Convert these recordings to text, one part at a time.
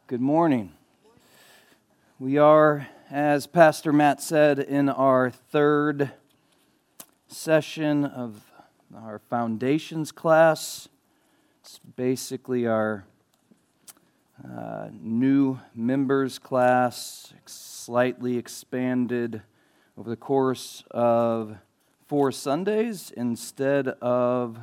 Good morning. We are, as Pastor Matt said, in our third session of our Foundations class. It's basically our new members class, slightly expanded over the course of 4 Sundays instead of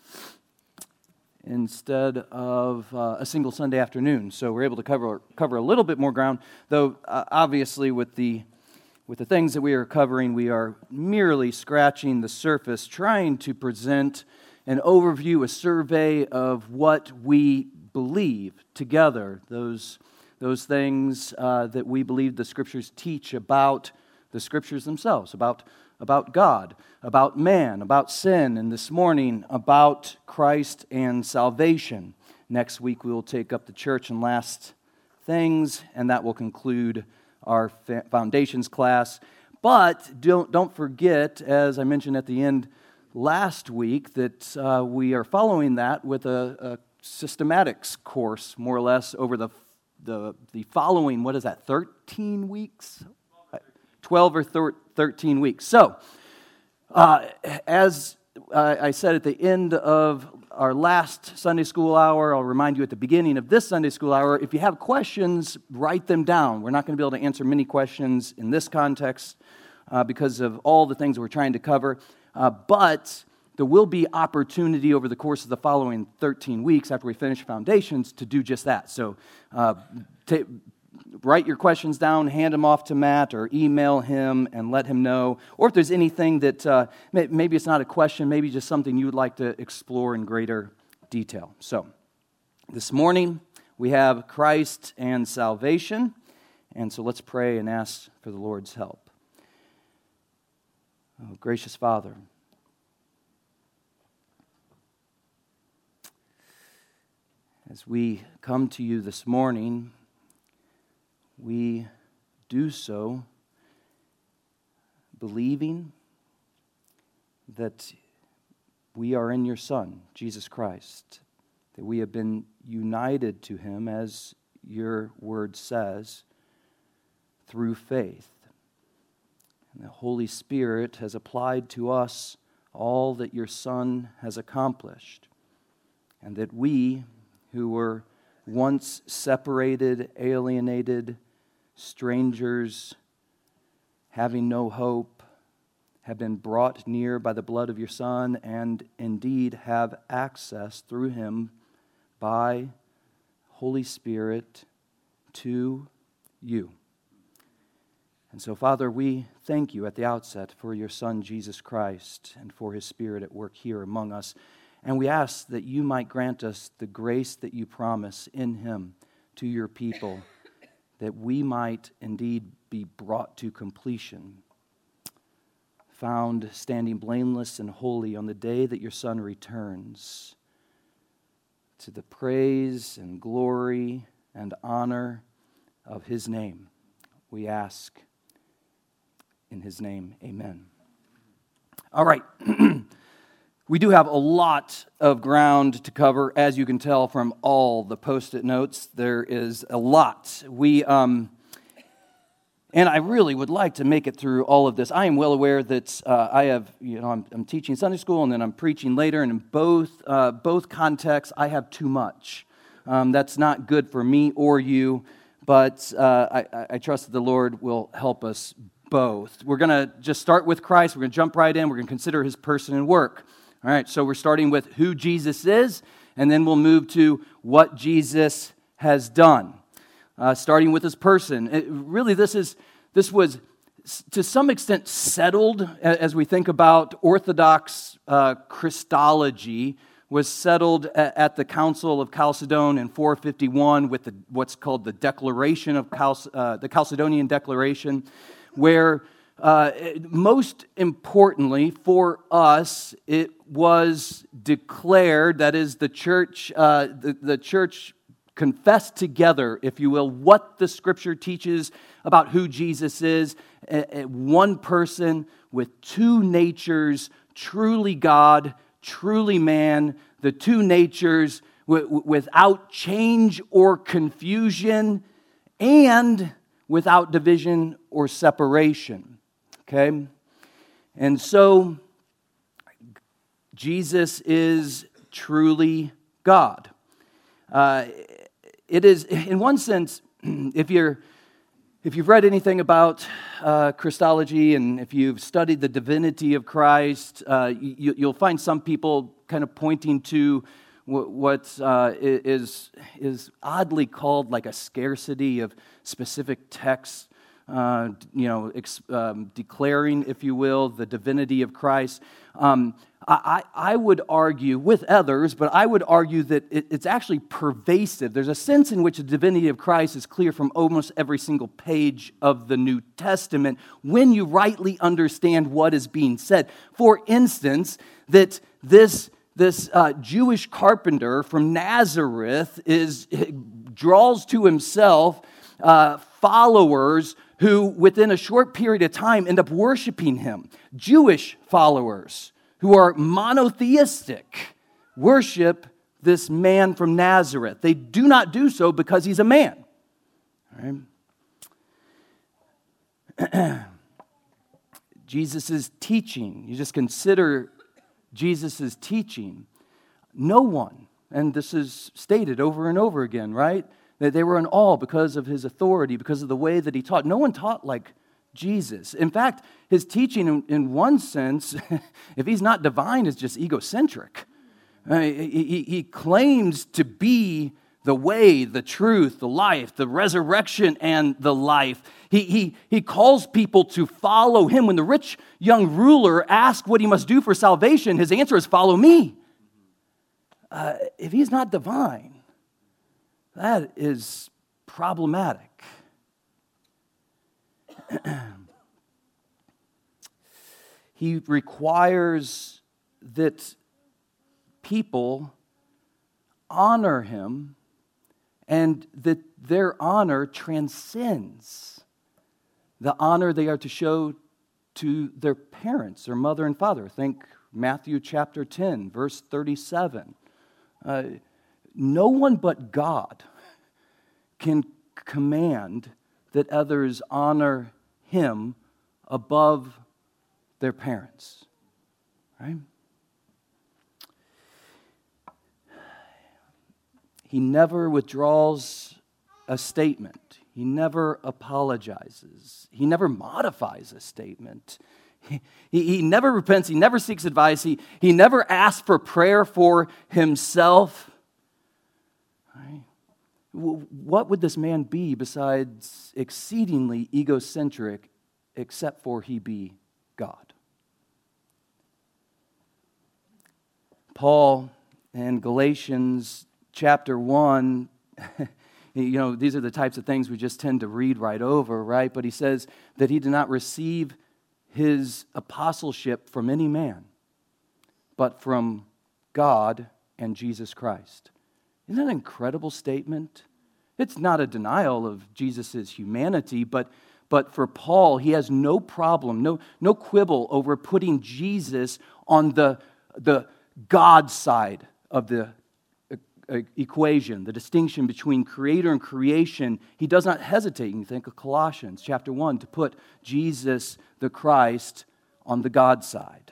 a single Sunday afternoon. So we're able to cover a little bit more ground, though obviously with the things that we are covering, we are merely scratching the surface, trying to present an overview, a survey of what we believe together, those things that we believe the Scriptures teach about the Scriptures themselves, about God, about man, about sin, and this morning about Christ and salvation. Next week we will take up the church and last things, and that will conclude our Foundations class. But don't forget, as I mentioned at the end last week, that we are following that with a systematics course, more or less, over the following, 13 weeks? 12 or 13 weeks. So, as I said at the end of our last Sunday school hour, I'll remind you at the beginning of this Sunday school hour, if you have questions, write them down. We're not going to be able to answer many questions in this context because of all the things we're trying to cover, but there will be opportunity over the course of the following 13 weeks after we finish Foundations to do just that. So, write your questions down, hand them off to Matt, or email him and let him know. Or if there's anything that, maybe it's not a question, maybe just something you would like to explore in greater detail. So, this morning we have Christ and salvation, and so let's pray and ask for the Lord's help. Oh, gracious Father, as we come to you this morning, we do so believing that we are in your Son, Jesus Christ, that we have been united to him, as your word says, through faith. And the Holy Spirit has applied to us all that your Son has accomplished, and that we, who were once separated, alienated, strangers, having no hope, have been brought near by the blood of your Son, and indeed have access through him by Holy Spirit to you. And so, Father, we thank you at the outset for your Son, Jesus Christ, and for his Spirit at work here among us. And we ask that you might grant us the grace that you promise in him to your people, that we might indeed be brought to completion, found standing blameless and holy on the day that your Son returns, to the praise and glory and honor of his name. We ask in his name, amen. All right. We do have a lot of ground to cover, as you can tell from all the Post-it notes. There is a lot. And I really would like to make it through all of this. I am well aware that I'm teaching Sunday school and then I'm preaching later, and in both contexts, I have too much. That's not good for me or you, but I trust that the Lord will help us both. We're going to just start with Christ. We're going to jump right in. We're going to consider his person and work. All right, so we're starting with who Jesus is, and then we'll move to what Jesus has done. Starting with his person. This was to some extent settled as we think about Orthodox Christology. Was settled at the Council of Chalcedon in 451 with what's called the Declaration of the Chalcedonian Declaration, where most importantly for us, it was declared, that is, the church confessed together, if you will, what the Scripture teaches about who Jesus is, one person with two natures, truly God, truly man, the two natures without change or confusion, and without division or separation. Okay? And so, Jesus is truly God. It is, in one sense, if you've read anything about Christology and if you've studied the divinity of Christ, you'll find some people kind of pointing to what is oddly called like a scarcity of specific texts, declaring, if you will, the divinity of Christ. I would argue with others, but I would argue that it's actually pervasive. There's a sense in which the divinity of Christ is clear from almost every single page of the New Testament when you rightly understand what is being said. For instance, that this Jewish carpenter from Nazareth draws to himself followers who, within a short period of time, end up worshiping him. Jewish followers who are monotheistic worship this man from Nazareth. They do not do so because he's a man. All right? Jesus' teaching, you just consider Jesus' teaching. No one, and this is stated over and over again, right? That they were in awe because of his authority, because of the way that he taught. No one taught like Jesus. In fact, his teaching, in one sense, if he's not divine, is just egocentric. He claims to be the way, the truth, the life, the resurrection, and the life. He calls people to follow him. When the rich young ruler asks what he must do for salvation, his answer is, follow me. If he's not divine, that is problematic. He requires that people honor him and that their honor transcends the honor they are to show to their parents, their mother and father. Think Matthew chapter 10, verse 37. No one but God can command that others honor him above their parents. Right? He never withdraws a statement. He never apologizes. He never modifies a statement. He never repents. He never seeks advice. He never asks for prayer for himself. Right? What would this man be besides exceedingly egocentric, except for he be God? Paul in Galatians chapter 1, these are the types of things we just tend to read right over, right? But he says that he did not receive his apostleship from any man, but from God and Jesus Christ. Isn't that an incredible statement? It's not a denial of Jesus' humanity, but for Paul, he has no problem, no quibble over putting Jesus on the God side of the equation, the distinction between creator and creation. He does not hesitate. You can think of Colossians chapter 1 to put Jesus the Christ on the God side.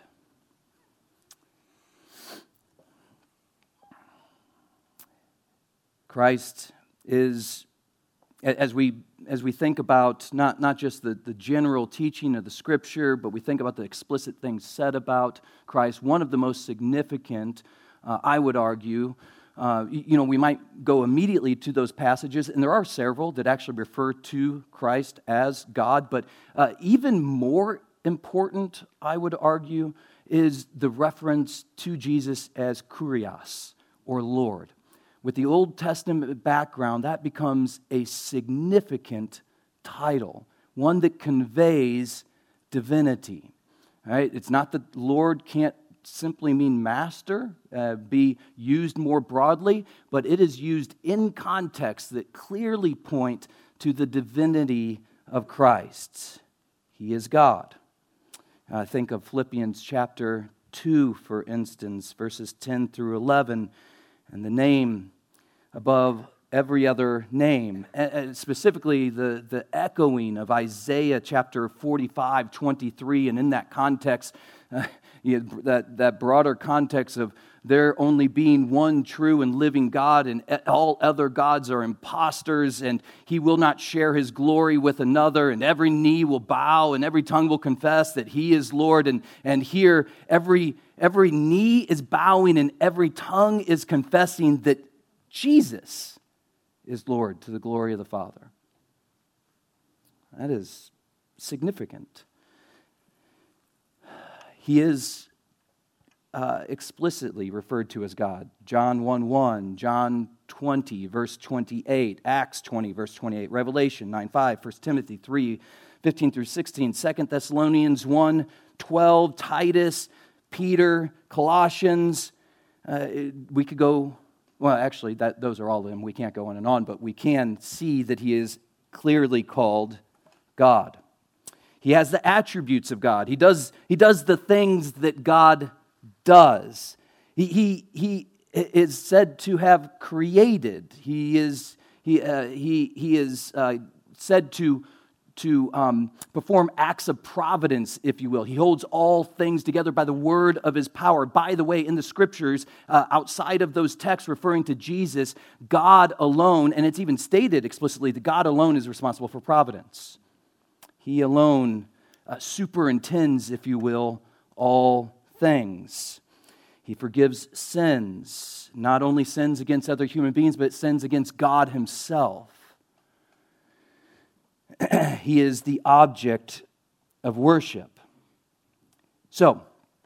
Christ is, as we think about not just the general teaching of the Scripture, but we think about the explicit things said about Christ, one of the most significant, I would argue, we might go immediately to those passages, and there are several that actually refer to Christ as God, but even more important, I would argue, is the reference to Jesus as Kurios, or Lord. With the Old Testament background, that becomes a significant title, one that conveys divinity. Right? It's not that Lord can't simply mean master, be used more broadly, but it is used in contexts that clearly point to the divinity of Christ. He is God. Think of Philippians chapter 2, for instance, verses 10 through 11. and the name above every other name. Specifically, the echoing of Isaiah chapter 45:23, and in that context, that broader context of there only being one true and living God, and all other gods are impostors, and he will not share his glory with another, and every knee will bow, and every tongue will confess that he is Lord. And here, every knee is bowing, and every tongue is confessing that Jesus is Lord, to the glory of the Father. That is significant. He is explicitly referred to as God. John 1:1, John 20, verse 28, Acts 20, verse 28, Revelation 9:5, 1 Timothy 3:15 through 16, 2 Thessalonians 1:12, Titus, Peter, Colossians. We could go, well, actually, those are all of them. We can't go on and on, but we can see that he is clearly called God. He has the attributes of God. He does the things that God does. He is said to have created. He is said to perform acts of providence, if you will. He holds all things together by the word of his power. By the way, in the scriptures, outside of those texts referring to Jesus, God alone, and it's even stated explicitly that God alone is responsible for providence. He alone superintends, if you will, all things. He forgives sins, not only sins against other human beings, but sins against God himself. He is the object of worship. So,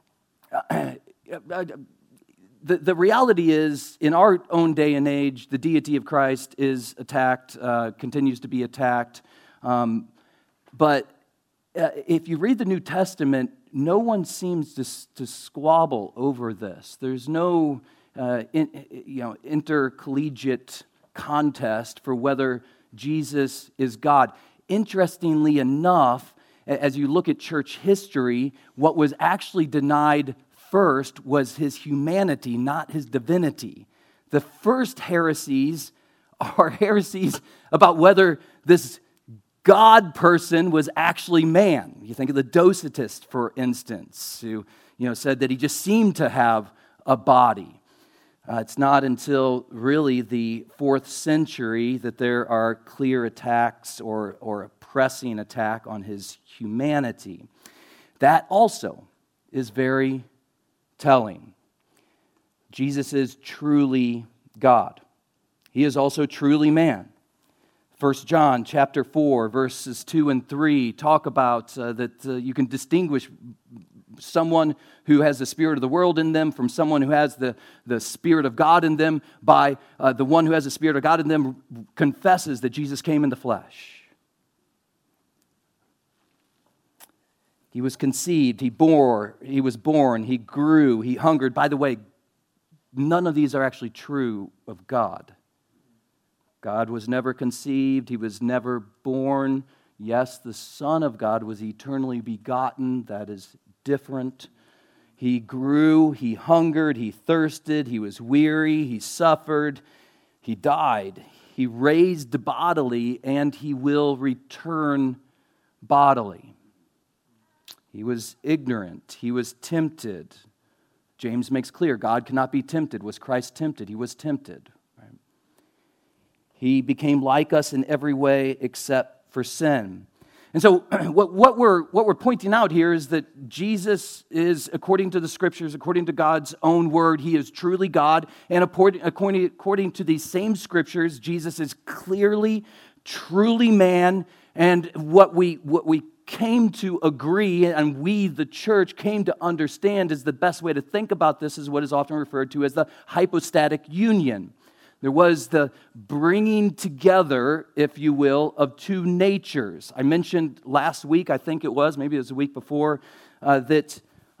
the reality is, in our own day and age, the deity of Christ is attacked, continues to be attacked. But if you read the New Testament, no one seems to squabble over this. There's no intercollegiate contest for whether Jesus is God. Interestingly enough, as you look at church history, what was actually denied first was his humanity, not his divinity. The first heresies are heresies about whether this God person was actually man. You think of the Docetists, for instance, who said that he just seemed to have a body. It's not until really the 4th century that there are clear attacks or a pressing attack on his humanity. That also is very telling. Jesus is truly God. He is also truly man. 1 John chapter 4, verses 2 and 3 talk about that you can distinguish someone who has the spirit of the world in them from someone who has the Spirit of God in them by the one who has the Spirit of God in them confesses that Jesus came in the flesh. He was conceived, he was born, he grew, he hungered. By the way, none of these are actually true of God. God was never conceived. He was never born. Yes, the Son of God was eternally begotten. That is different. He grew, he hungered, he thirsted, he was weary, he suffered, he died. He raised bodily, and he will return bodily. He was ignorant. He was tempted. James makes clear God cannot be tempted. Was Christ tempted? He was tempted. He became like us in every way except for sin. And so what we're pointing out here is that Jesus is, according to the Scriptures, according to God's own word, he is truly God. And according to these same Scriptures, Jesus is clearly, truly man. And what we came to agree, and we, the church, came to understand is the best way to think about this is what is often referred to as the hypostatic union. There was the bringing together, if you will, of two natures. I mentioned last week, I think it was, maybe it was the week before, that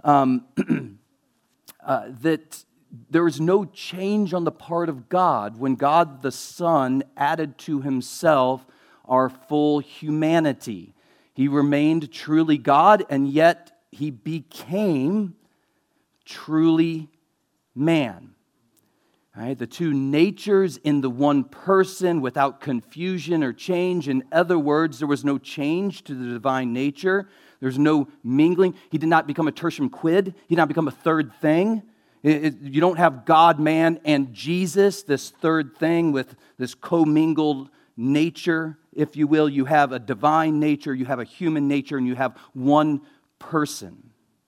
there was no change on the part of God when God the Son added to himself our full humanity. He remained truly God, and yet he became truly man. Right? The two natures in the one person without confusion or change. In other words, there was no change to the divine nature. There's no mingling. He did not become a tertium quid. He did not become a third thing. You don't have God, man, and Jesus, this third thing with this commingled nature, if you will. You have a divine nature, you have a human nature, and you have one person.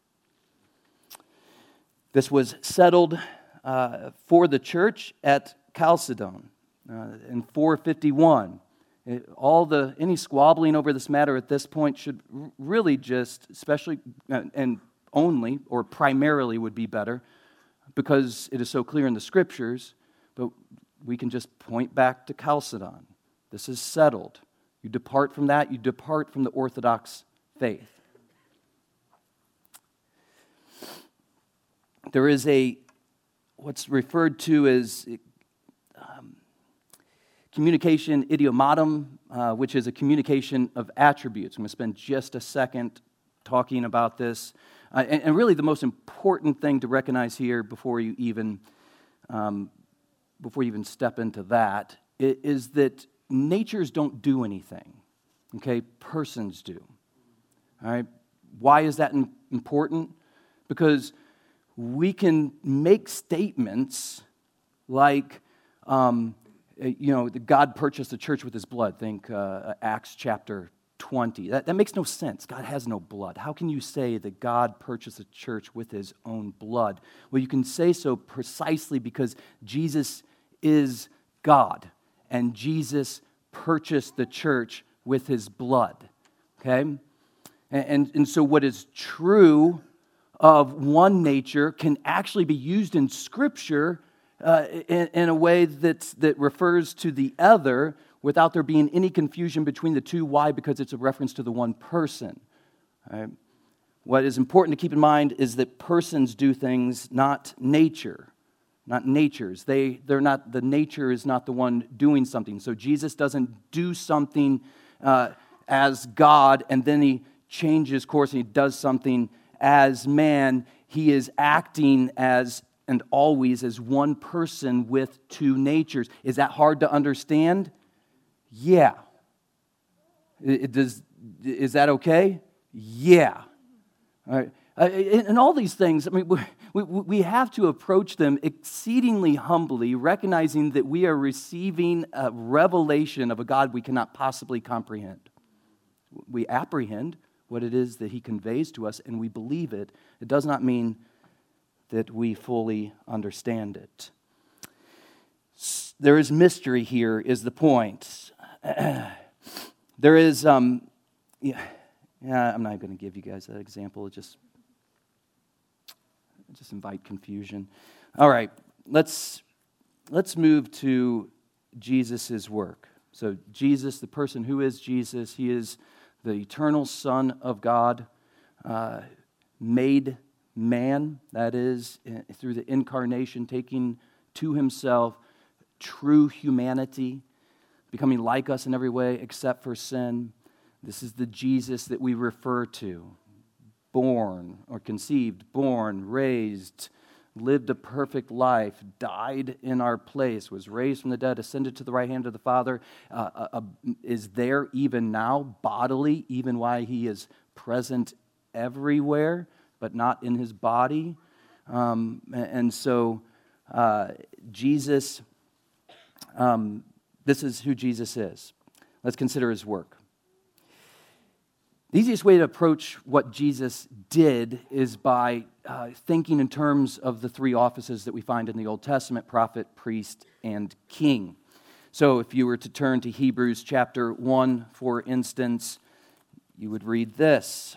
This was settled for the church at Chalcedon in 451. Any squabbling over this matter at this point should really just, especially and only or primarily would be better, because it is so clear in the Scriptures, but we can just point back to Chalcedon. This is settled. You depart from that, you depart from the Orthodox faith. There is what's referred to as communication idiomatum, which is a communication of attributes. I'm going to spend just a second talking about this. And really the most important thing to recognize here before you even step into that is that natures don't do anything. Okay, persons do. All right, why is that important? Because we can make statements like, that God purchased the church with his blood. Think Acts chapter 20. That makes no sense. God has no blood. How can you say that God purchased the church with his own blood? Well, you can say so precisely because Jesus is God, and Jesus purchased the church with his blood. Okay? And so what is true of one nature can actually be used in Scripture in a way that refers to the other without there being any confusion between the two. Why? Because it's a reference to the one person. Right? What is important to keep in mind is that persons do things, not nature, not natures. They're not. The nature is not the one doing something. So Jesus doesn't do something as God and then he changes course and he does something as man. He is acting as and always as one person with two natures. Is that hard to understand? Yeah. Is that okay? Yeah. All right. And all these things, I mean, we have to approach them exceedingly humbly, recognizing that we are receiving a revelation of a God we cannot possibly comprehend. We apprehend what it is that he conveys to us, and we believe it. It does not mean that we fully understand it. There is mystery here, is the point. There is, I'm not going to give you guys that example. Just invite confusion. All right, let's move to Jesus' work. So Jesus, the person who is Jesus, he is the eternal Son of God, made man, that is, through the incarnation, taking to himself true humanity, becoming like us in every way except for sin. This is the Jesus that we refer to. Born or conceived, born, raised, lived a perfect life, died in our place, was raised from the dead, ascended to the right hand of the Father, is there even now, bodily, even while he is present everywhere, but not in his body. And so Jesus, this is who Jesus is. Let's consider his work. The easiest way to approach what Jesus did is by thinking in terms of the three offices that we find in the Old Testament: prophet, priest, and king. So if you were to turn to Hebrews chapter 1, for instance, you would read this.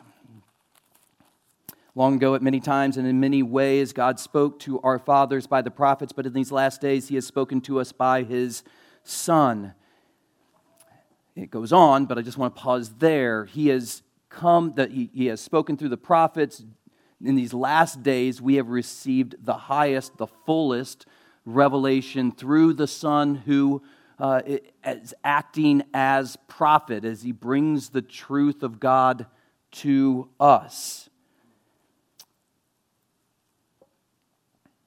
Long ago, at many times and in many ways, God spoke to our fathers by the prophets, but in these last days, he has spoken to us by his Son. It goes on, but I just want to pause there. He has come, that he has spoken through the prophets. In these last days, we have received the highest, the fullest revelation through the Son who is acting as prophet, as he brings the truth of God to us.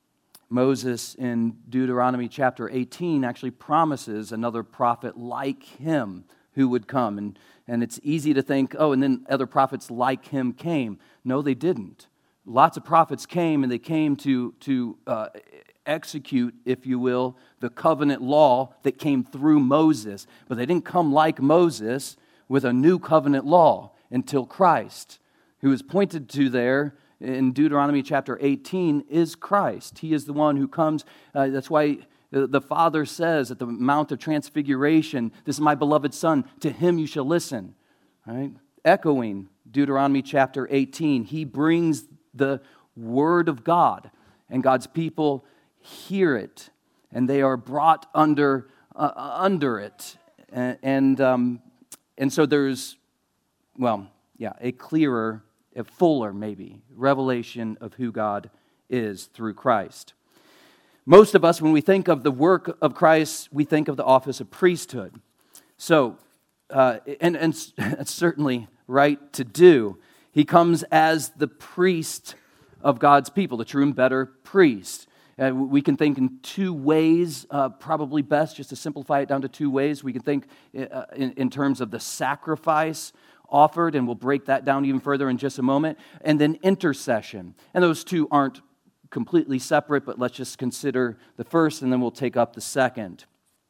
Moses in Deuteronomy chapter 18 actually promises another prophet like him who would come. And it's easy to think, oh, and then other prophets like him came. No, they didn't. Lots of prophets came, and they came to execute, if you will, the covenant law that came through Moses. But they didn't come like Moses with a new covenant law until Christ, who is pointed to there in Deuteronomy chapter 18, is Christ. He is the one who comes. That's why the Father says at the Mount of Transfiguration, "This is my beloved Son, to him you shall listen." Right? Echoing Deuteronomy chapter 18, he brings the Word of God, and God's people hear it, and they are brought under it. And so there's, a clearer, a fuller maybe, revelation of who God is through Christ. Most of us, when we think of the work of Christ, we think of the office of priesthood. So, and it's certainly right to do. He comes as the priest of God's people, the true and better priest. We can think in two ways, probably best just to simplify it down to two ways. We can think in terms of the sacrifice offered, and we'll break that down even further in just a moment, and then intercession. And those two aren't completely separate, but let's just consider the first, and then we'll take up the second.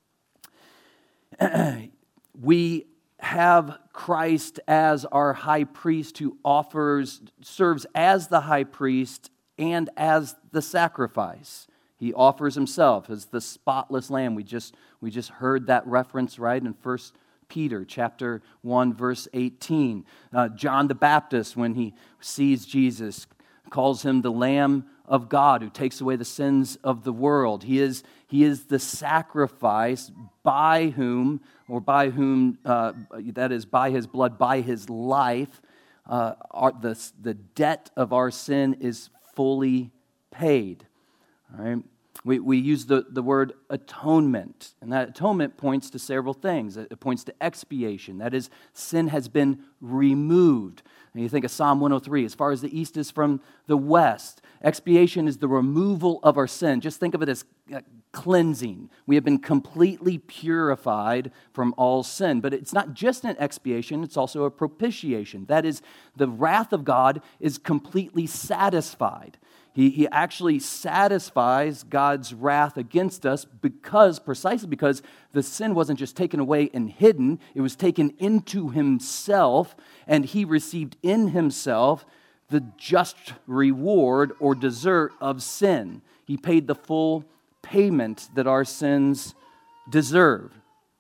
We have Christ as our high priest who serves as the high priest and as the sacrifice. He offers himself as the spotless lamb. We just heard that reference right in 1 Peter chapter 1, verse 18. John the Baptist, when he sees Jesus, calls him the Lamb of God who takes away the sins of the world. He is the sacrifice by whom, that is by his blood, by his life, the debt of our sin is fully paid. All right? We use the word atonement, and that atonement points to several things. It points to expiation. That is, sin has been removed. And you think of Psalm 103, as far as the east is from the west. Expiation is the removal of our sin. Just think of it as cleansing. We have been completely purified from all sin. But it's not just an expiation, it's also a propitiation. That is, the wrath of God is completely satisfied. He actually satisfies God's wrath against us precisely because the sin wasn't just taken away and hidden, it was taken into himself, and he received in himself the just reward or desert of sin. He paid the full payment that our sins deserve.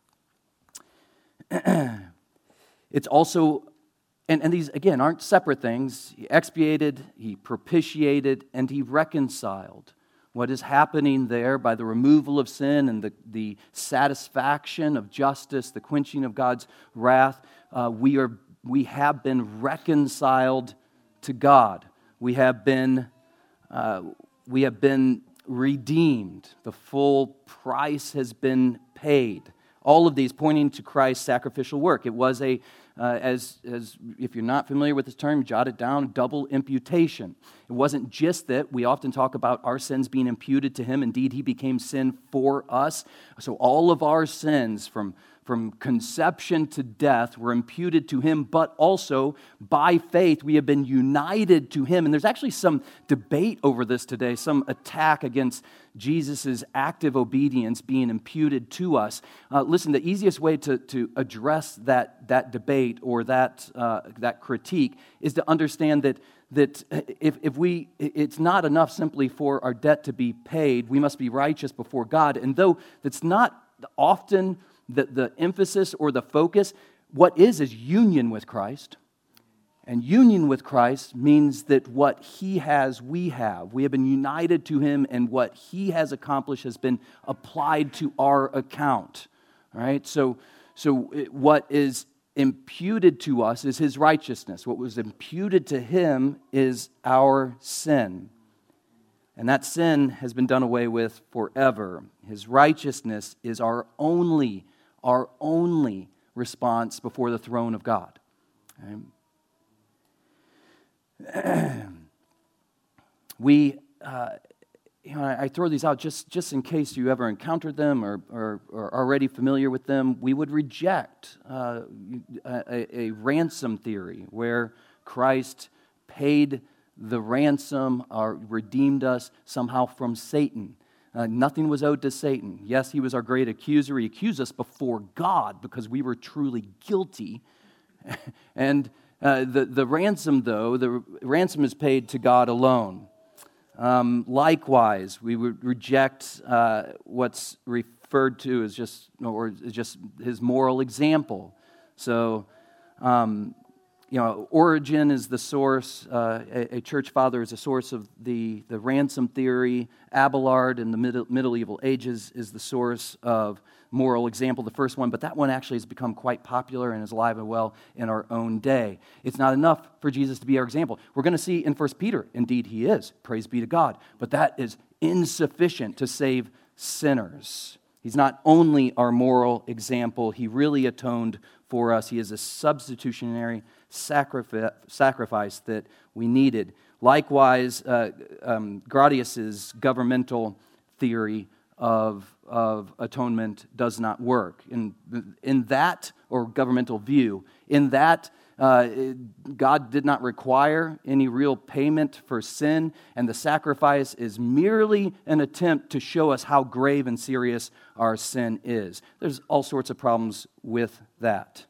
It's also, and these, again, aren't separate things. He expiated, he propitiated, and he reconciled. What is happening there by the removal of sin and the satisfaction of justice, the quenching of God's wrath, we have been reconciled to God. We have been redeemed. The full price has been paid. All of these pointing to Christ's sacrificial work. It was as if you're not familiar with this term, jot it down, double imputation. It wasn't just that. We often talk about our sins being imputed to him. Indeed, he became sin for us. So all of our sins from conception to death were imputed to him, but also by faith we have been united to him. And there's actually some debate over this today, some attack against Jesus' active obedience being imputed to us. Listen, the easiest way to address that debate or that critique is to understand that it's not enough simply for our debt to be paid. We must be righteous before God. And though that's not often the emphasis or the focus, what is union with Christ. And union with Christ means that what he has, we have. We have been united to him, and what he has accomplished has been applied to our account. All right? So what is imputed to us is his righteousness. What was imputed to him is our sin. And that sin has been done away with forever. His righteousness is our only response before the throne of God. I throw these out just in case you ever encountered them or are already familiar with them. We would reject a ransom theory where Christ paid the ransom or redeemed us somehow from Satan. Nothing was owed to Satan. Yes, he was our great accuser. He accused us before God because we were truly guilty. And the ransom, though, the ransom is paid to God alone. Likewise, we would reject what's referred to as just his moral example. So, Origen is the source. A church father is a source of the ransom theory. Abelard in the medieval ages is the source of moral example, the first one, but that one actually has become quite popular and is alive and well in our own day. It's not enough for Jesus to be our example. We're going to see in 1 Peter, indeed he is, praise be to God, but that is insufficient to save sinners. He's not only our moral example, he really atoned for us. He is a substitutionary sacrifice that we needed. Likewise, Gratius's governmental theory of atonement does not work. In that, or governmental view, in that God did not require any real payment for sin, and the sacrifice is merely an attempt to show us how grave and serious our sin is. There's all sorts of problems with that.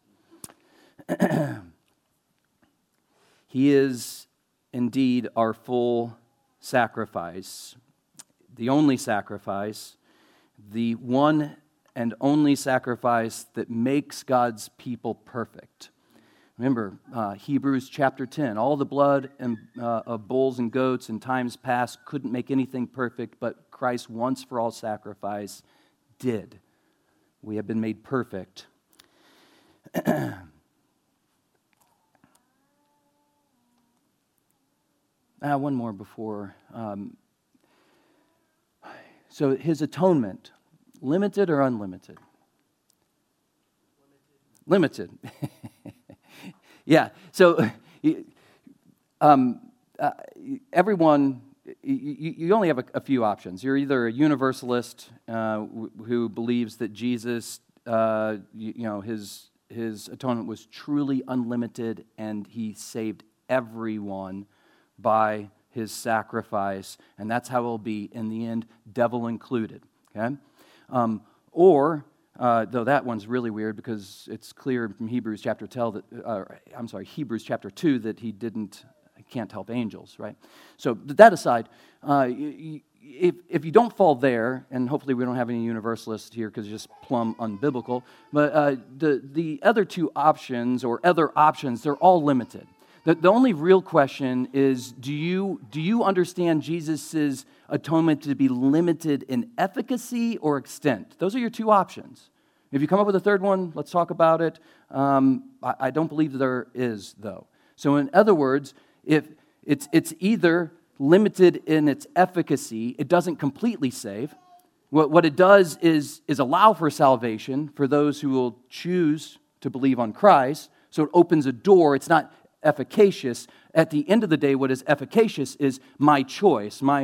He is indeed our full sacrifice, the only sacrifice, the one and only sacrifice that makes God's people perfect. Remember, Hebrews chapter 10, all the blood of bulls and goats in times past couldn't make anything perfect, but Christ once for all sacrifice did. We have been made perfect. One more before. So his atonement, limited or unlimited? Limited. Yeah. So everyone, you only have a few options. You're either a universalist who believes that Jesus, his atonement was truly unlimited and he saved everyone by his sacrifice, and that's how it will be in the end, devil included. Okay, or though that one's really weird because it's clear from Hebrews chapter 2 that he can't help angels, right? So that aside, if you don't fall there, and hopefully we don't have any universalists here because it's just plumb unbiblical, but the other two options or other options, they're all limited. The only real question is, do you understand Jesus' atonement to be limited in efficacy or extent? Those are your two options. If you come up with a third one, let's talk about it. I don't believe there is, though. So in other words, if it's either limited in its efficacy, it doesn't completely save. What it does is allow for salvation for those who will choose to believe on Christ. So it opens a door. It's not efficacious. At the end of the day, what is efficacious is my choice, my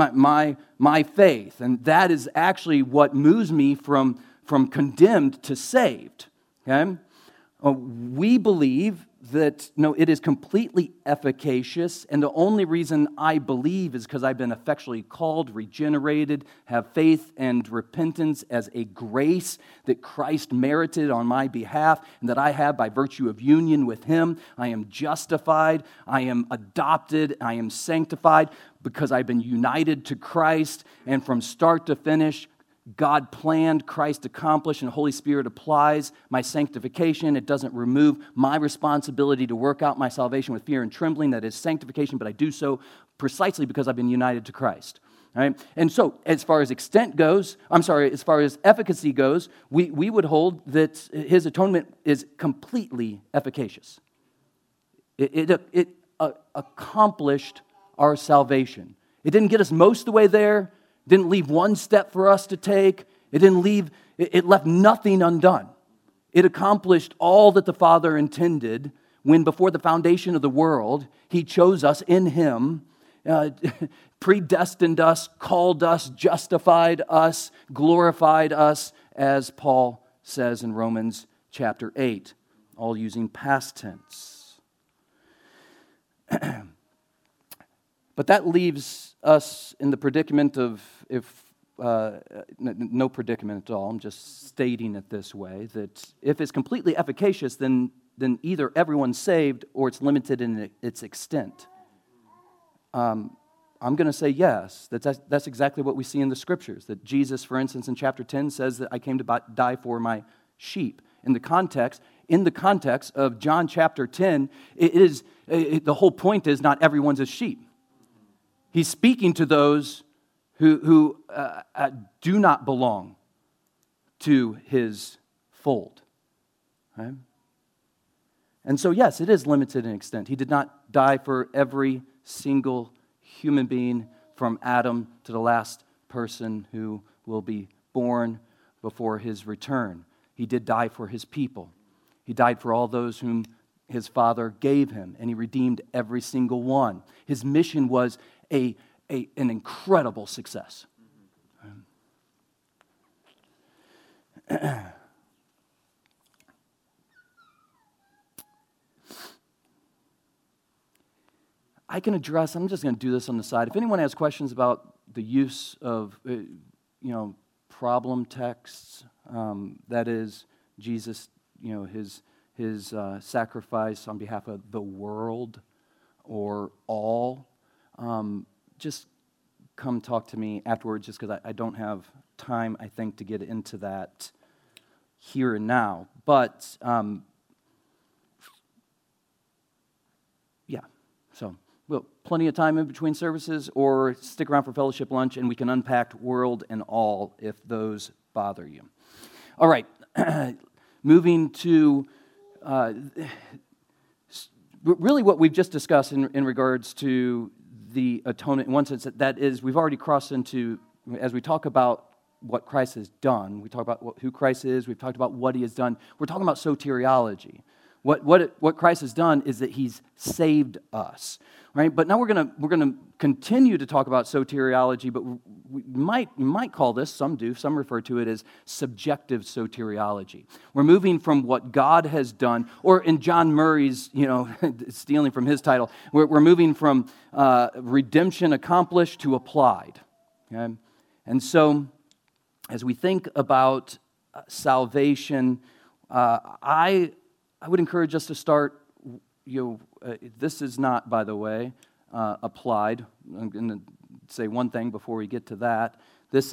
faith, and that is actually what moves me from condemned to saved. Okay, we believe that no, it is completely efficacious, and the only reason I believe is because I've been effectually called, regenerated, have faith and repentance as a grace that Christ merited on my behalf, and that I have by virtue of union with Him. I am justified, I am adopted, I am sanctified because I've been united to Christ, and from start to finish, God planned, Christ accomplished, and the Holy Spirit applies my sanctification. It doesn't remove my responsibility to work out my salvation with fear and trembling. That is sanctification, but I do so precisely because I've been united to Christ. All right? And so, as far as as far as efficacy goes, we would hold that His atonement is completely efficacious. It accomplished our salvation. It didn't get us most of the way there. Didn't leave one step for us to take. It left nothing undone. It accomplished all that the Father intended when before the foundation of the world, He chose us in Him predestined us, called us, justified us, glorified us, as Paul says in Romans chapter 8, all using past tense. But that leaves us in the predicament of, no predicament at all, I'm just stating it this way, that if it's completely efficacious, then either everyone's saved or it's limited in its extent. I'm going to say yes, that's exactly what we see in the Scriptures, that Jesus, for instance, in chapter 10 says that I came to die for my sheep. In the context of John chapter 10, the whole point is not everyone's a sheep. He's speaking to those who do not belong to his fold. Right? And so, yes, it is limited in extent. He did not die for every single human being from Adam to the last person who will be born before his return. He did die for his people. He died for all those whom his Father gave him, and he redeemed every single one. His mission was an incredible success. I can address, I'm just going to do this on the side. If anyone has questions about the use of, problem texts, that is Jesus, his sacrifice on behalf of the world or all, just come talk to me afterwards, just because I don't have time, I think, to get into that here and now. But, so we'll plenty of time in between services, or stick around for fellowship lunch, and we can unpack world and all if those bother you. All right, moving to really what we've just discussed in regards to the atonement. In one sense, that is, we've already crossed into, as we talk about what Christ has done, we talk about who Christ is, we've talked about what he has done, we're talking about soteriology. What Christ has done is that he's saved us, right? But now we're gonna continue to talk about soteriology, but we might call this, some do, some refer to it as subjective soteriology. We're moving from what God has done, or in John Murray's, stealing from his title, we're moving from redemption accomplished to applied. Okay? And so, as we think about salvation, I would encourage us to start, this is not, by the way, applied. I'm going to say one thing before we get to that. This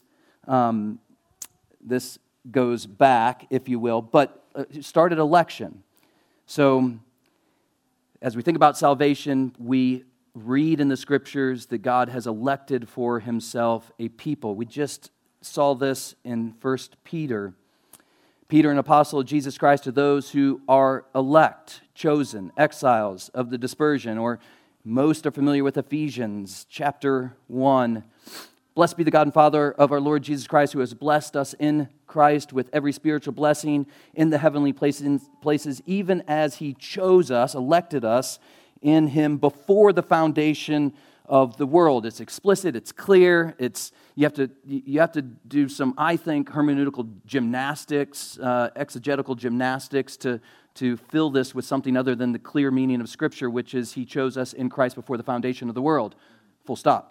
goes back, if you will, but start at election. So, as we think about salvation, we read in the Scriptures that God has elected for himself a people. We just saw this in 1 Peter. Peter, an apostle of Jesus Christ, to those who are elect, chosen, exiles of the dispersion, or most are familiar with Ephesians chapter 1. Blessed be the God and Father of our Lord Jesus Christ, who has blessed us in Christ with every spiritual blessing in the heavenly places, even as he chose us, elected us in him before the foundation of the world. It's explicit, it's clear, you have to do some, I think, hermeneutical gymnastics, exegetical gymnastics to fill this with something other than the clear meaning of Scripture, which is he chose us in Christ before the foundation of the world. Full stop.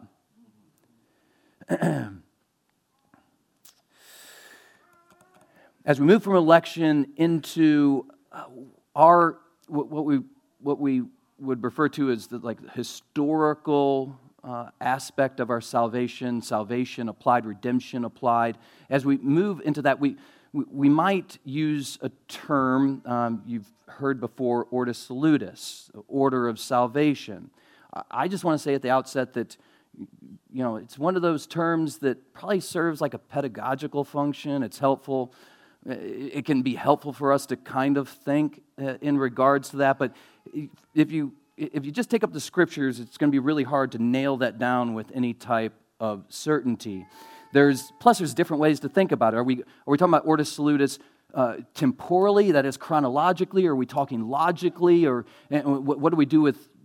As we move from election into what we would refer to as the historical aspect of our salvation applied, redemption applied. As we move into that, we might use a term you've heard before, ordo salutis, order of salvation. I just want to say at the outset that it's one of those terms that probably serves like a pedagogical function. It's helpful. It can be helpful for us to kind of think in regards to that, but if you just take up the Scriptures, it's going to be really hard to nail that down with any type of certainty. There's different ways to think about it. Are we talking about ordo salutis temporally, that is chronologically? Or are we talking logically? Or what do we do with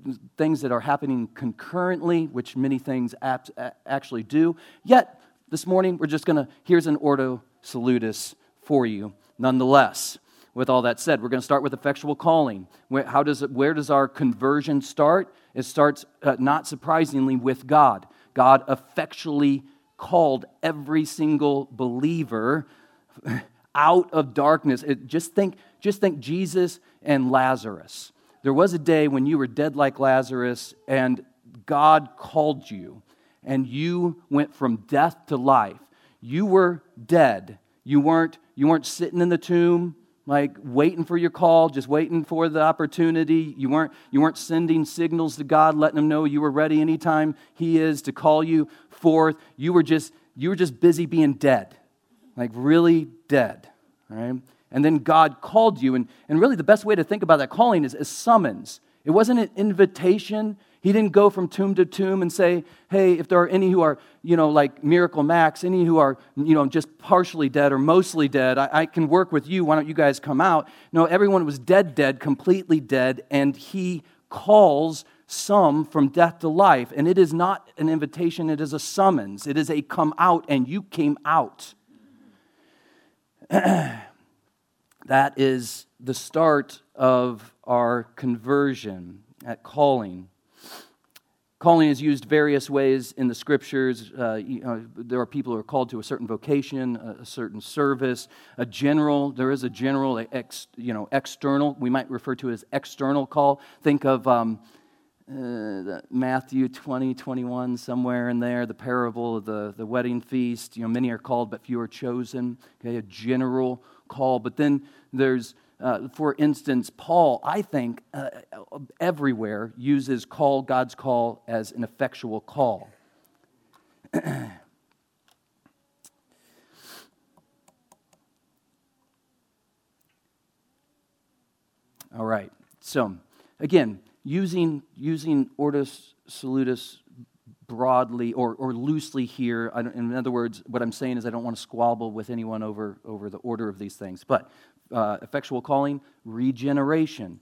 things that are happening concurrently, which many things actually do. Yet, this morning, here's an Ordo Salutis for you, nonetheless. With all that said, we're going to start with effectual calling. Where does our conversion start? It starts, not surprisingly, with God. God effectually called every single believer out of darkness. Just think Jesus and Lazarus. There was a day when you were dead like Lazarus, and God called you, and you went from death to life. You were dead. You weren't sitting in the tomb, like waiting for your call, just waiting for the opportunity. You weren't sending signals to God, letting Him know you were ready anytime He is to call you forth. You were just busy being dead, like really dead. Right? And then God called you, and really the best way to think about that calling is summons. It wasn't an invitation. He didn't go from tomb to tomb and say, hey, if there are any who are, like Miracle Max, any who are, just partially dead or mostly dead, I can work with you. Why don't you guys come out? No, everyone was dead, completely dead, and He calls some from death to life. And it is not an invitation, it is a summons. It is a come out, and you came out. That is the start of our conversion at calling. Calling is used various ways in the Scriptures. There are people who are called to a certain vocation, a certain service, there is a general, external, we might refer to it as external call. Think of Matthew 20, 21, somewhere in there, the parable of the wedding feast. Many are called, but few are chosen. Okay, a general call. But then there's, for instance, Paul, I think, everywhere uses God's call as an effectual call. All right. So, again, using Ordo Salutis broadly or loosely here. In other words, what I'm saying is I don't want to squabble with anyone over the order of these things. But effectual calling, regeneration.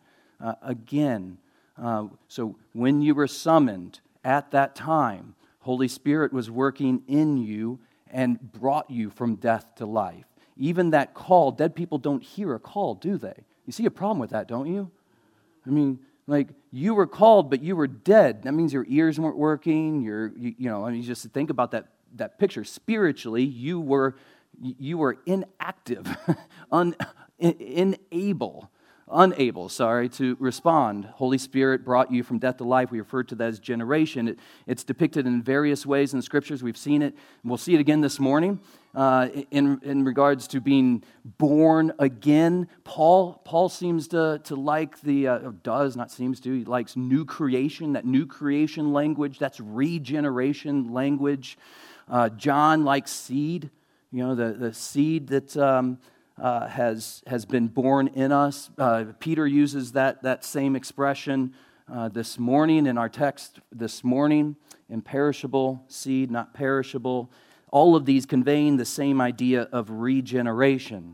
So when you were summoned at that time, Holy Spirit was working in you and brought you from death to life. Even that call, dead people don't hear a call, do they? You see a problem with that, don't you? I mean, like, you were called, but you were dead. That means your ears weren't working. Just think about that picture. Spiritually, you were inactive, unable to respond. Holy Spirit brought you from death to life. We refer to that as generation. It's depicted in various ways in the Scriptures. We've seen it, and we'll see it again this morning in regards to being born again. Paul seems to like he likes new creation, that new creation language. That's regeneration language. John likes seed, the seed that has been born in us. Peter uses that same expression this morning in our text this morning. Imperishable seed, not perishable. All of these conveying the same idea of regeneration.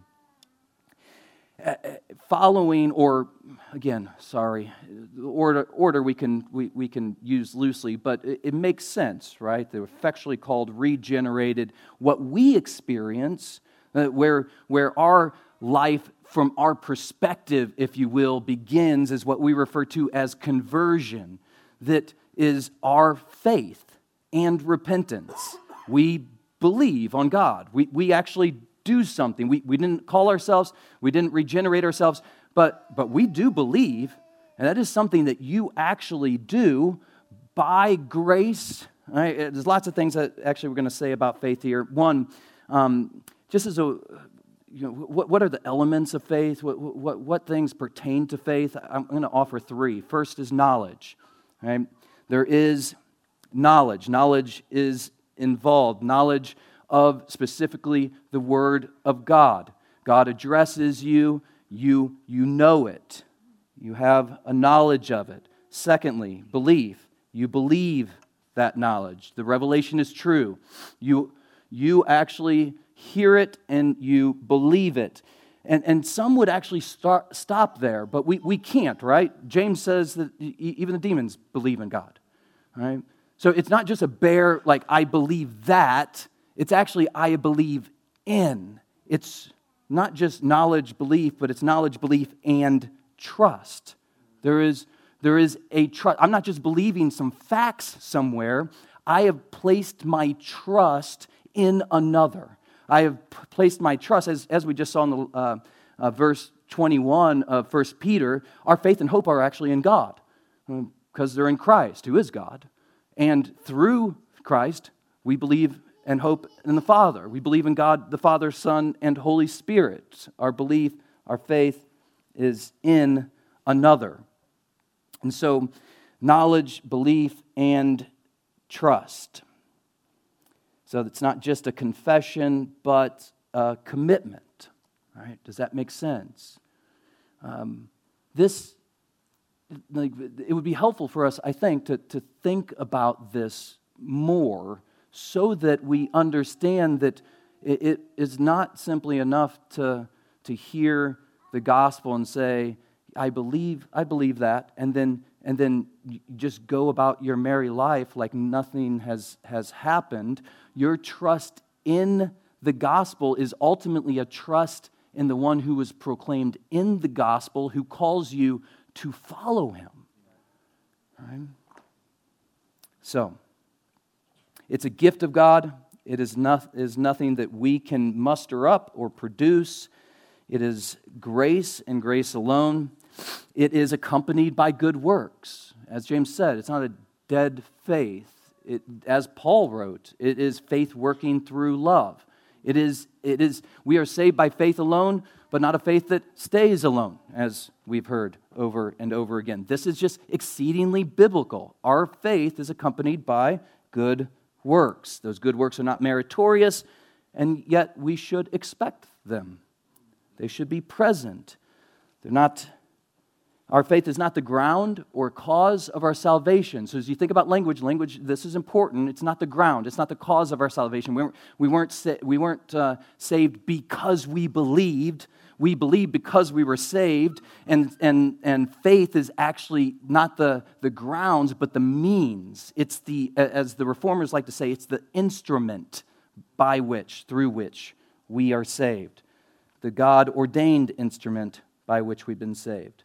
Following, or again, sorry, the order we can use loosely, but it makes sense, right? They're effectually called regenerated. What we experience, where our life from our perspective, if you will, begins, is what we refer to as conversion. That is our faith and repentance. We believe on God. We actually do something. We didn't call ourselves, we didn't regenerate ourselves, but we do believe, and that is something that you actually do by grace. Right? There's lots of things that actually we're going to say about faith here. One, just as a, what are the elements of faith? What things pertain to faith? I'm going to offer three. First is knowledge. Right? There is knowledge. Knowledge is involved. Knowledge of specifically the Word of God. God addresses you. You know it. You have a knowledge of it. Secondly, belief. You believe that knowledge. The revelation is true. You actually hear it and you believe it. And some would actually stop there, but we can't, right? James says that even the demons believe in God, right? So it's not just a bare, like, I believe that. It's actually, I believe in. It's not just knowledge, belief, but it's knowledge, belief, and trust. There is a trust. I'm not just believing some facts somewhere. I have placed my trust in another. I have placed my trust, as we just saw in the verse 21 of 1 Peter, our faith and hope are actually in God, because they're in Christ, who is God. And through Christ, we believe and hope in the Father. We believe in God, the Father, Son, and Holy Spirit. Our belief, our faith is in another. And so, knowledge, belief, and trust. So it's not just a confession, but a commitment. Right? Does that make sense? It would be helpful for us, I think, to think about this more, so that we understand that it is not simply enough to hear the gospel and say, I believe that, and then you just go about your merry life like nothing has happened. Your trust in the gospel is ultimately a trust in the one who was proclaimed in the gospel, who calls you to follow him. Right? So, it's a gift of God. It is nothing that we can muster up or produce. It is grace and grace alone. It is accompanied by good works. As James said, it's not a dead faith. As Paul wrote, it is faith working through love. We are saved by faith alone, but not a faith that stays alone, as we've heard over and over again. This is just exceedingly biblical. Our faith is accompanied by good works. Those good works are not meritorious, and yet we should expect them. They should be present. Our faith is not the ground or cause of our salvation. So as you think about language, this is important. It's not the ground. It's not the cause of our salvation. We weren't saved because we believed. We believed because we were saved. And faith is actually not the grounds, but the means. It's as the Reformers like to say, it's the instrument through which we are saved. The God-ordained instrument by which we've been saved.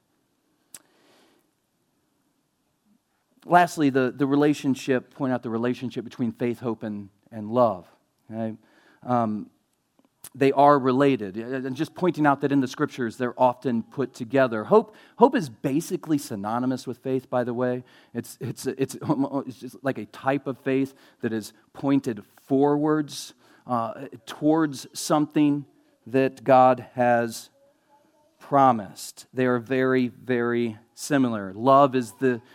Lastly, point out the relationship between faith, hope, and love. Okay? They are related. And just pointing out that in the Scriptures, they're often put together. Hope is basically synonymous with faith, by the way. It's just like a type of faith that is pointed forwards towards something that God has promised. They are very, very similar. Love is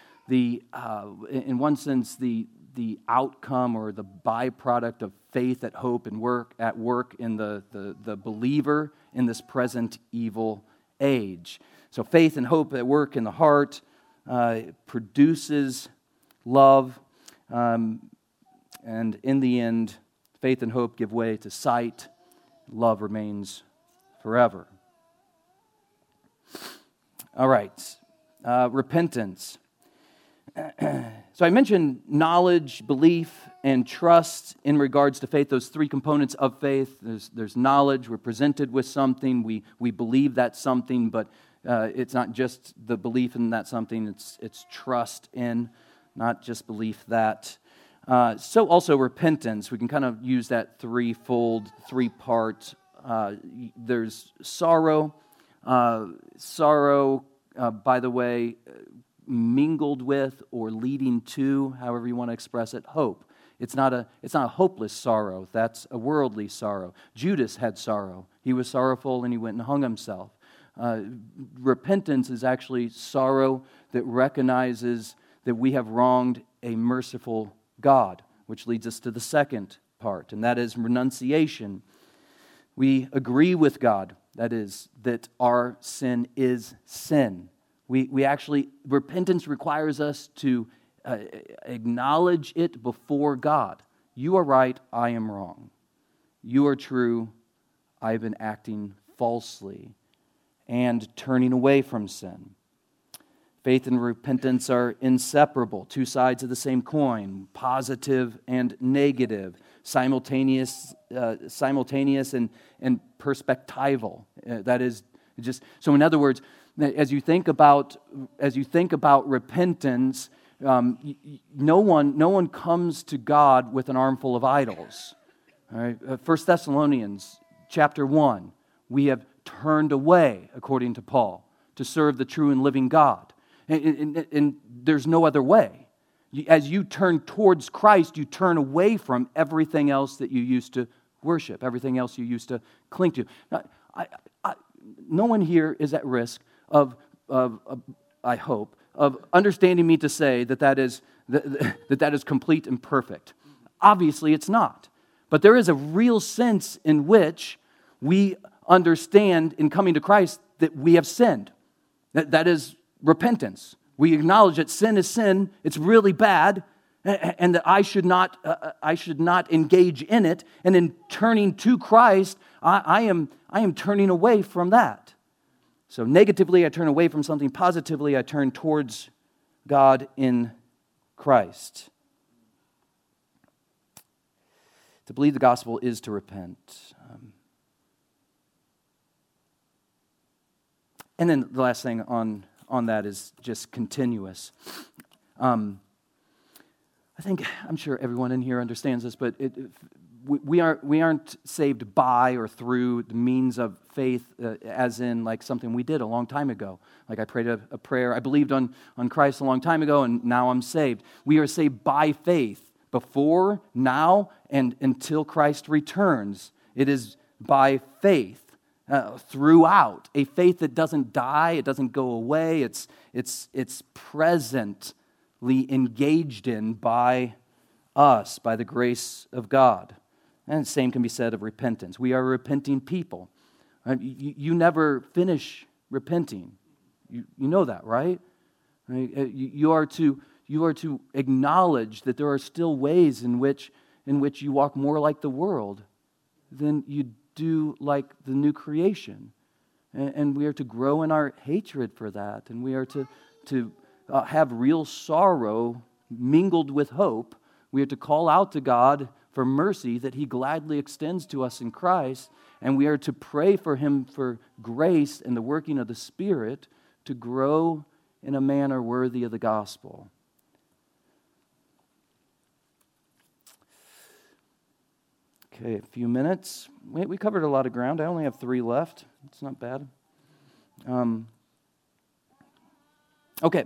in one sense, the outcome or the byproduct of faith at hope and at work in the believer in this present evil age. So faith and hope at work in the heart produces love, and in the end, faith and hope give way to sight. Love remains forever. All right, repentance. So I mentioned knowledge, belief, and trust in regards to faith, those three components of faith. There's knowledge, we're presented with something, we believe that's something, but it's not just the belief in that something, it's trust in, not just belief that. So also repentance, we can kind of use that three-part. There's sorrow. Sorrow, by the way, mingled with or leading to, however you want to express it, hope. It's not a hopeless sorrow. That's a worldly sorrow. Judas had sorrow. He was sorrowful and he went and hung himself. Repentance is actually sorrow that recognizes that we have wronged a merciful God, which leads us to the second part, and that is renunciation. We agree with God, that is, that our sin is sin. Repentance requires us to acknowledge it before God. You are right, I am wrong. You are true, I have been acting falsely, and turning away from sin. Faith and repentance are inseparable, two sides of the same coin, positive and negative, simultaneous and perspectival. That is just so. In other words, as you think about repentance, no one comes to God with an armful of idols. All right? 1 Thessalonians chapter 1, we have turned away, according to Paul, to serve the true and living God. And there's no other way. As you turn towards Christ, you turn away from everything else that you used to worship, everything else you used to cling to. Now, no one here is at risk of I hope, of understanding me to say that is complete and perfect. Obviously, it's not. But there is a real sense in which we understand in coming to Christ that we have sinned. That is repentance. We acknowledge that sin is sin, it's really bad, and that I should not engage in it. And in turning to Christ, I am turning away from that. So negatively, I turn away from something. Positively, I turn towards God in Christ. To believe the gospel is to repent. And then the last thing on that is just continuous. I'm sure everyone in here understands this, but we aren't saved by or through the means of faith, as in like something we did a long time ago. Like I prayed a prayer, I believed on Christ a long time ago, and now I'm saved. We are saved by faith before, now, and until Christ returns. It is by faith. Throughout, a faith that doesn't die, it doesn't go away, it's presently engaged in by us, by the grace of God. And the same can be said of repentance. We are a repenting people. You never finish repenting. You know that, right? You are to acknowledge that there are still ways in which you walk more like the world than you do like the new creation. And we are to grow in our hatred for that. And we are to have real sorrow mingled with hope. We are to call out to God for mercy that He gladly extends to us in Christ. And we are to pray for Him for grace and the working of the Spirit to grow in a manner worthy of the gospel. Okay, a few minutes. We covered a lot of ground. I only have 3 left. It's not bad. Okay.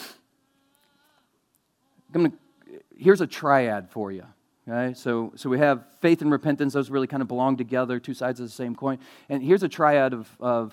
Here's a triad for you. Okay, so we have faith and repentance. Those really kind of belong together, two sides of the same coin. And here's a triad of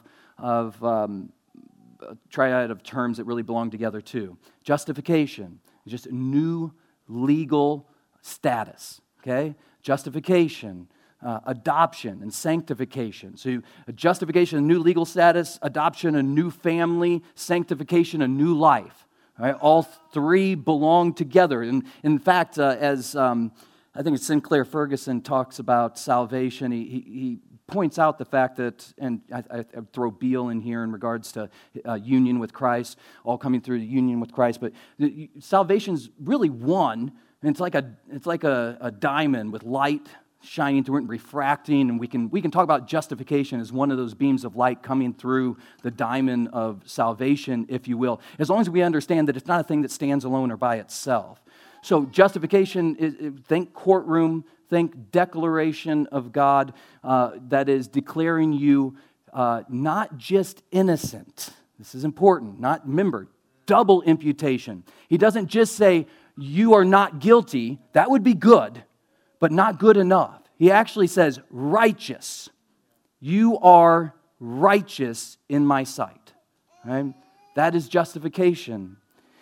terms that really belong together too. Justification is just a new legal status. Okay. Justification, adoption, and sanctification. So justification, a new legal status, adoption, a new family, sanctification, a new life. All right? All 3 belong together. And in fact, as I think it's Sinclair Ferguson talks about salvation, he points out the fact that, and I throw Beale in here in regards to union with Christ, all coming through the union with Christ, but salvation's really one. And it's like a diamond with light shining through it and refracting, and we can talk about justification as one of those beams of light coming through the diamond of salvation, if you will, as long as we understand that it's not a thing that stands alone or by itself. So justification is, think courtroom, think declaration of God, that is declaring you not just innocent. This is important. Remember, double imputation. He doesn't just say, you are not guilty. That would be good, but not good enough. He actually says, righteous. You are righteous in my sight. Right? That is justification.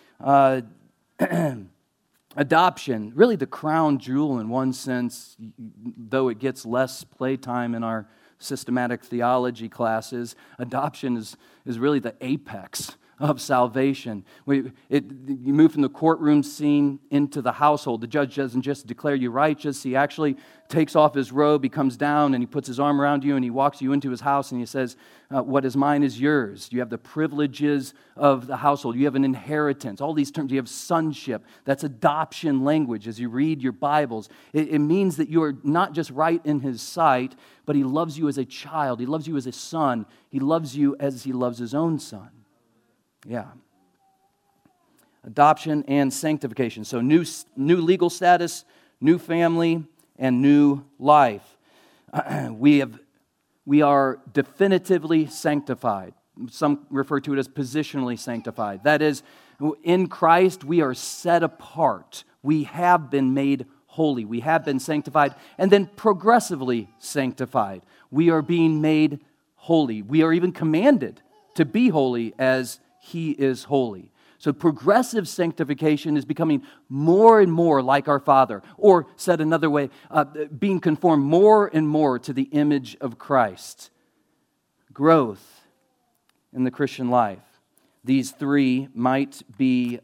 Adoption, really the crown jewel in one sense, though it gets less playtime in our systematic theology classes. Adoption is really the apex of salvation. You move from the courtroom scene into the household. The judge doesn't just declare you righteous. He actually takes off his robe, he comes down, and he puts his arm around you, and he walks you into his house, and he says, what is mine is yours. You have the privileges of the household. You have an inheritance. All these terms. You have sonship. That's adoption language as you read your Bibles. It means that you are not just right in his sight, but he loves you as a child. He loves you as a son. He loves you as he loves his own son. Yeah. Adoption and sanctification. So new legal status, new family, and new life. We are definitively sanctified. Some refer to it as positionally sanctified. That is, in Christ we are set apart. We have been made holy. We have been sanctified and then progressively sanctified. We are being made holy. We are even commanded to be holy as he is holy. So progressive sanctification is becoming more and more like our Father, or said another way, being conformed more and more to the image of Christ. Growth in the Christian life. These three might be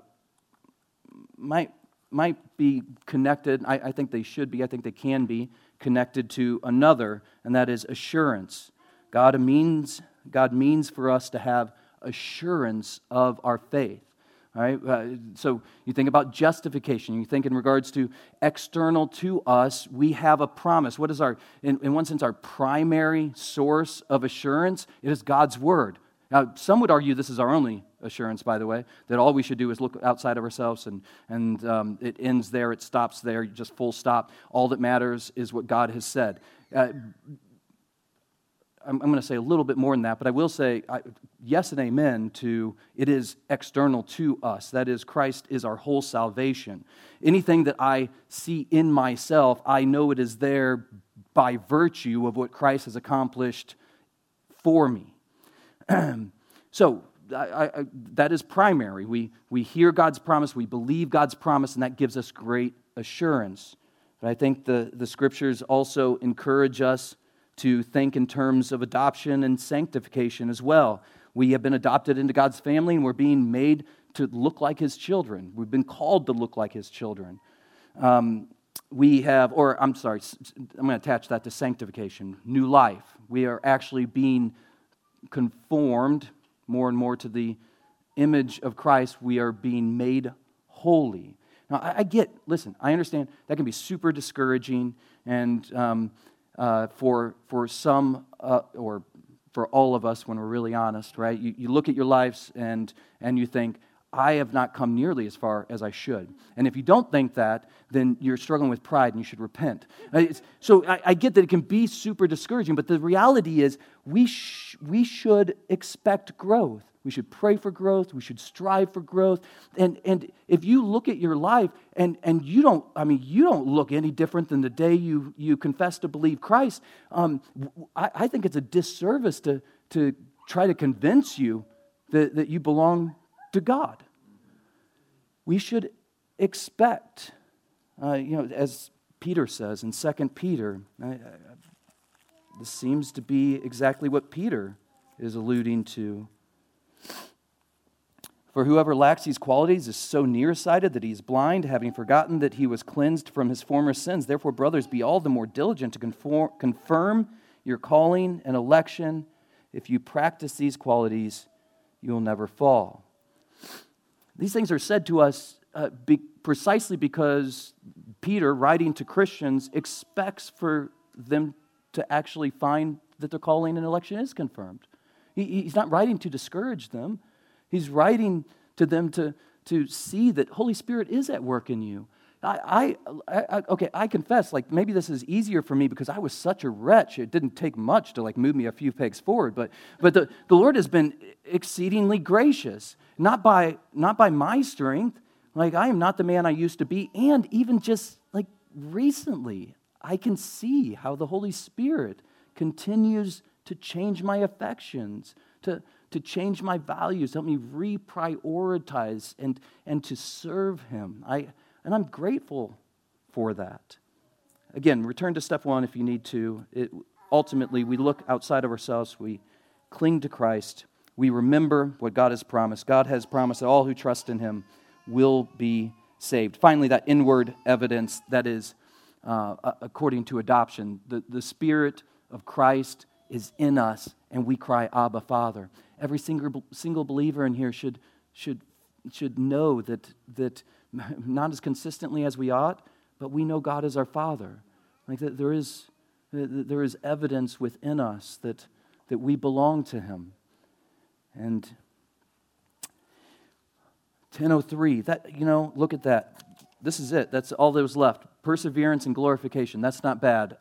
connected. I think they should be. I think they can be connected to another, and that is assurance. God means for us to have assurance of our faith. All right? So you think about justification. You think in regards to external to us, we have a promise. What is in one sense, our primary source of assurance? It is God's Word. Now, some would argue this is our only assurance, by the way, that all we should do is look outside of ourselves and it ends there, it stops there, just full stop. All that matters is what God has said. I'm going to say a little bit more than that, but I will say yes and amen to it is external to us. That is, Christ is our whole salvation. Anything that I see in myself, I know it is there by virtue of what Christ has accomplished for me. So that is primary. We hear God's promise, we believe God's promise, and that gives us great assurance. But I think the Scriptures also encourage us to think in terms of adoption and sanctification as well. We have been adopted into God's family, and we're being made to look like His children. We've been called to look like His children. I'm going to attach that to sanctification, new life. We are actually being conformed more and more to the image of Christ. We are being made holy. Now, I understand that can be super discouraging, and for some, or for all of us when we're really honest, right? You look at your lives and you think, I have not come nearly as far as I should. And if you don't think that, then you're struggling with pride and you should repent. So I get that it can be super discouraging, but the reality is we should expect growth. We should pray for growth. We should strive for growth. And if you look at your life and you don't look any different than the day you confess to believe Christ, I think it's a disservice to try to convince you that you belong to God. We should expect, as Peter says in 2 Peter, this seems to be exactly what Peter is alluding to. For whoever lacks these qualities is so nearsighted that he is blind, having forgotten that he was cleansed from his former sins. Therefore, brothers, be all the more diligent to confirm your calling and election. If you practice these qualities, you will never fall. These things are said to us precisely because Peter, writing to Christians, expects for them to actually find that their calling and election is confirmed. He's not writing to discourage them. He's writing to them to see that Holy Spirit is at work in you. I confess, maybe this is easier for me because I was such a wretch. It didn't take much to move me a few pegs forward. But the Lord has been exceedingly gracious, not by my strength. I am not the man I used to be, and even just recently, I can see how the Holy Spirit continues to change my affections, to change my values, help me reprioritize and to serve Him. And I'm grateful for that. Again, return to step one if you need to. Ultimately, we look outside of ourselves, we cling to Christ, we remember what God has promised. God has promised that all who trust in Him will be saved. Finally, that inward evidence, that is according to adoption. The Spirit of Christ is in us, and we cry, Abba, Father. Every single believer in here should know that not as consistently as we ought, but we know God is our Father. Like that there is evidence within us that we belong to Him. And 10:03, look at that. This is it. That's all that was left. Perseverance and glorification. That's not bad.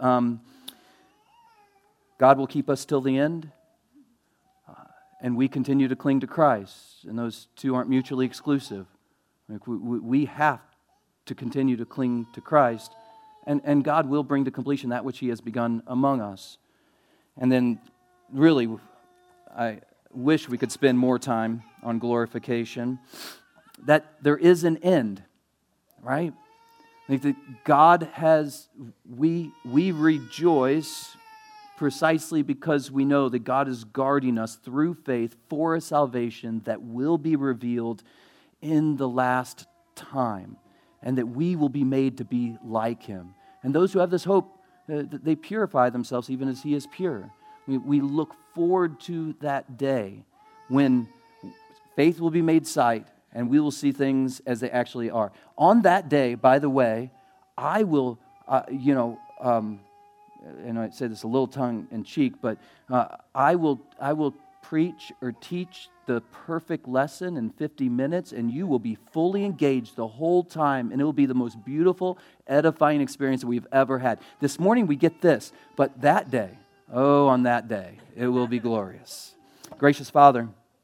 God will keep us till the end, and we continue to cling to Christ. And those two aren't mutually exclusive. Like we have to continue to cling to Christ, and God will bring to completion that which He has begun among us. And then, really, I wish we could spend more time on glorification. That there is an end, right? Like that God has, we rejoice precisely because we know that God is guarding us through faith for a salvation that will be revealed in the last time, and that we will be made to be like Him. And those who have this hope, they purify themselves even as He is pure. We look forward to that day when faith will be made sight and we will see things as they actually are. On that day, by the way, I will, and I say this a little tongue-in-cheek, but I will preach or teach the perfect lesson in 50 minutes, and you will be fully engaged the whole time, and it will be the most beautiful, edifying experience that we've ever had. This morning we get this, but that day, on that day, it will be glorious. Gracious Father,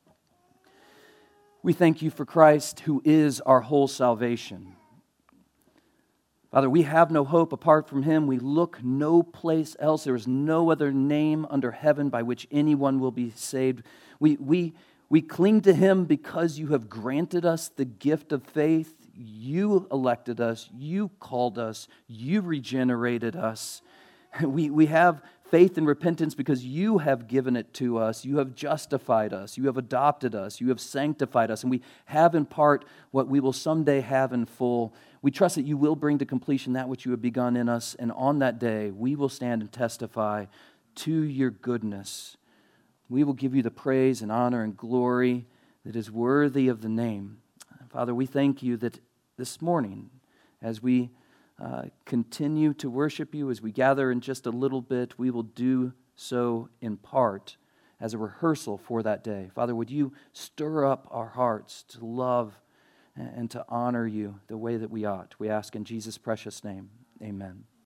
we thank You for Christ, who is our whole salvation. Father, we have no hope apart from Him. We look no place else. There is no other name under heaven by which anyone will be saved. We cling to Him because You have granted us the gift of faith. You elected us. You called us. You regenerated us. We have faith and repentance because You have given it to us. You have justified us. You have adopted us. You have sanctified us. And we have in part what we will someday have in full. We trust that You will bring to completion that which You have begun in us. And on that day, we will stand and testify to Your goodness. We will give You the praise and honor and glory that is worthy of the name. Father, we thank You that this morning, as we continue to worship You, as we gather in just a little bit, we will do so in part as a rehearsal for that day. Father, would You stir up our hearts to love and to honor You the way that we ought. We ask in Jesus' precious name. Amen.